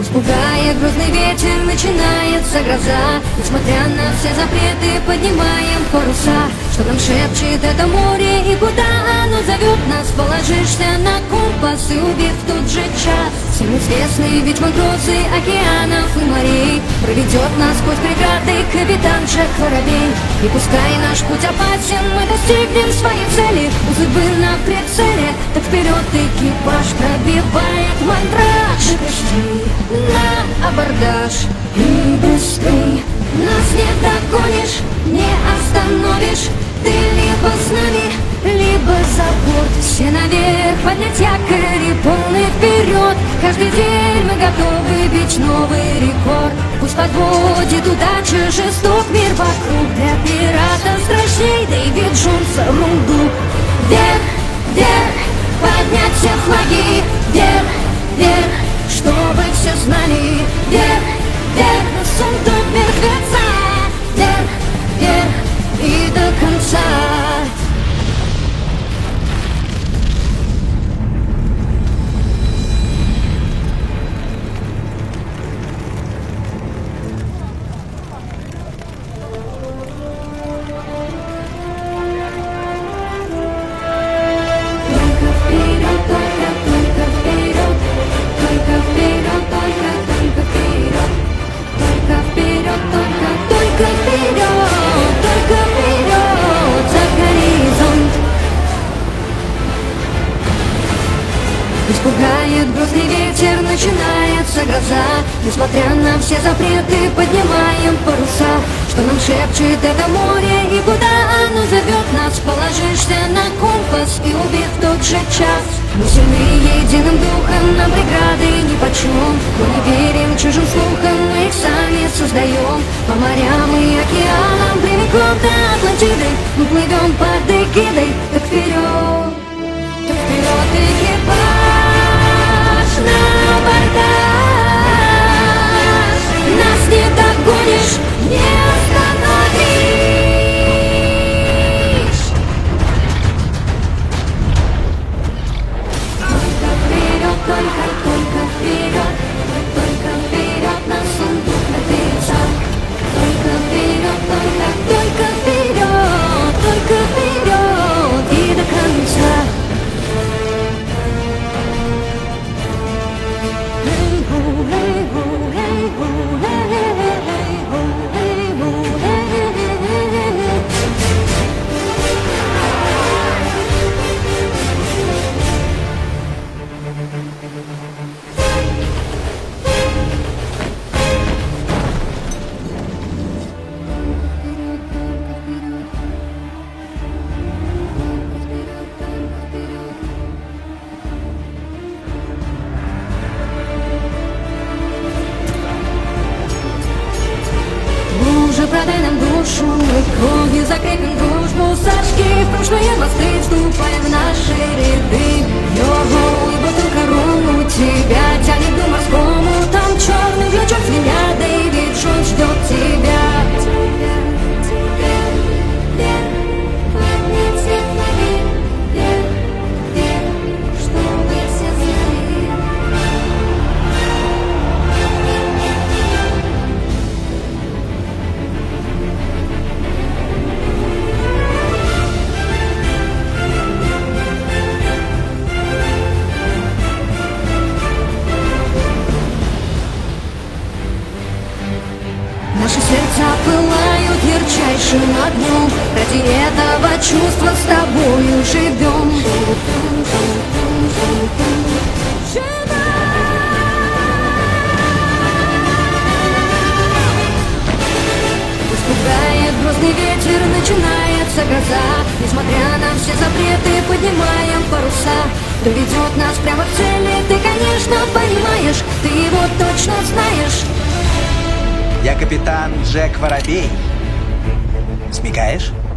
Испугает грозный ветер, начинается гроза. Несмотря на все запреты, поднимаем паруса. Что нам шепчет это море и куда оно зовет нас? Положишься на компас и убив в тот же час. Всем известный ведь угрозы океанов и морей проведет нас сквозь преграды капитан Джек Воробей. И пускай наш путь опасен, мы достигнем своей цели. Зубы на прицеле, так вперед экипаж пробивает мандраж. Пусти на абордаж и быстрей, нас не догонишь, не остановишь. Ты либо с нами, либо за борт. Все наверх, поднять якорь и полный вперед. Каждый день мы готовы бить новый рекорд. Пусть подводит удача, жесток мир вокруг. Для пирата страшней Дэвид Джонса рундук. Вверх, вверх, поднять все флаги. Вверх, вверх, чтобы все знали. Вверх, вверх, на сундук мертвеца. Вверх, вверх и до конца. Испугает грозный ветер, начинается гроза. Несмотря на все запреты, поднимаем паруса. Что нам шепчет это море и куда оно зовет нас? Положишься на компас и убив в тот же час. Мы сильны единым духом, нам преграды нипочем. Мы не верим чужим слухам, мы их сами создаем. По морям и океанам, прямиком до Атлантиды. Мы плывем под эгидой, так вперед экипаж. На абордаж, нас не догонишь, не остановишь. Только вперед, только вперед, только вперед на сундук мертвеца. Только вперед, только вперед, только вперед и до конца. Продай нам душу, мы кровью закрепим дружбу. Сожги прошлые мосты, вступай в наши ряды. Йо-го, и бутылка рому тебя тянет к дну морскому. Там черный ключом звеня, Дэвид Джонс ждет тебя. Наши сердца пылают ярчайшим огнем. Ради этого чувства с тобою живем. Испугает грозный ветер, начинается гроза. Несмотря на все запреты, поднимаем паруса. Кто ведет нас прямо к цели, ты, конечно, понимаешь. Ты его точно знаешь. Я капитан Джек Воробей. Смекаешь?